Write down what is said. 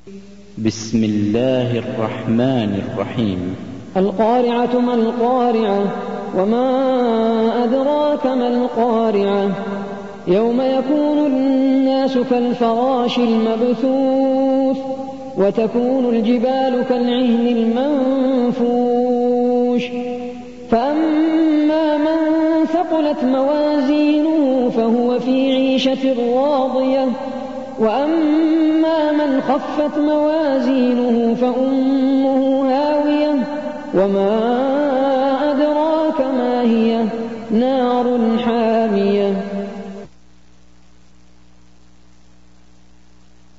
بسم الله الرحمن الرحيم. القارعة ما القارعة وما أدراك ما القارعة يوم يكون الناس كالفراش المبثوث وتكون الجبال كالعهن المنفوش فأما من ثقلت موازينه فهو في عيشة راضية وأما من خفت موازينه فأمه هاوية وما أدراك ما هي